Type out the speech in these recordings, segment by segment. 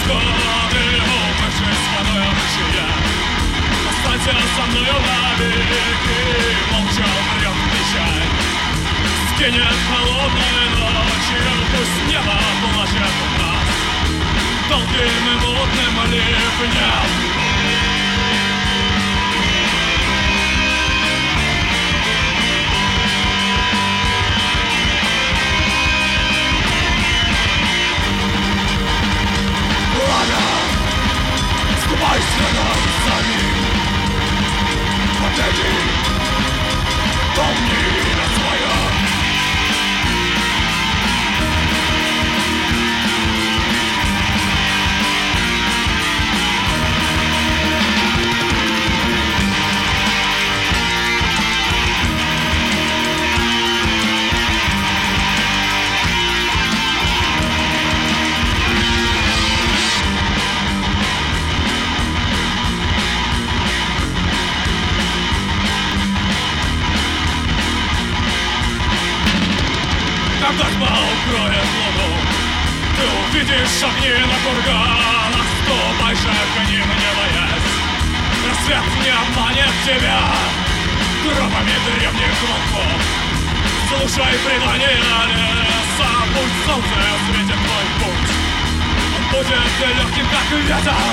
годы, умывшись водой ручья. Останься со мною навеки, молча умрет печаль. Скинет холодной ночью, пусть небо плачет у нас долгим и мутным ливнем. Ступай следом за ним, подойди, помни имя свое. Когда тьма укроет луну, ты увидишь огни на курганах. Ступай же к ним, не боясь, рассвет не обманет тебя тропами древних волков. Слушай предания леса, пусть солнце осветит твой путь. Он будет легким, как ветер.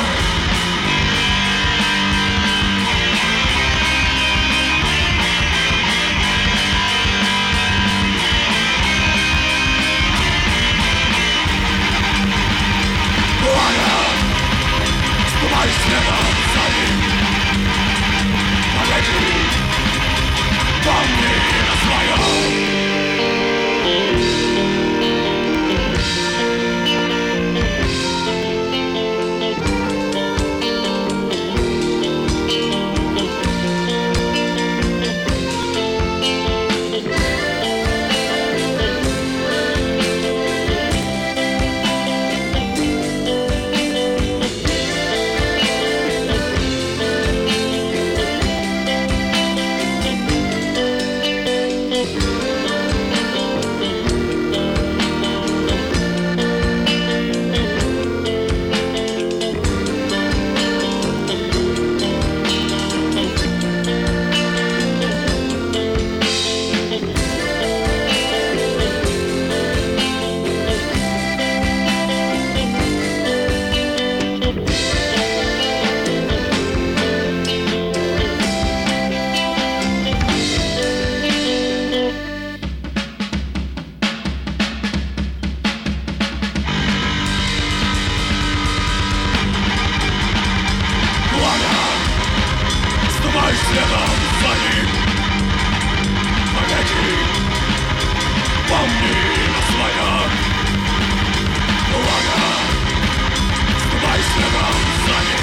Ступай следом за ним, подойди, помни имя свое. Ступай следом за ним, погоди, помни имя свое. Ступай следом за ним.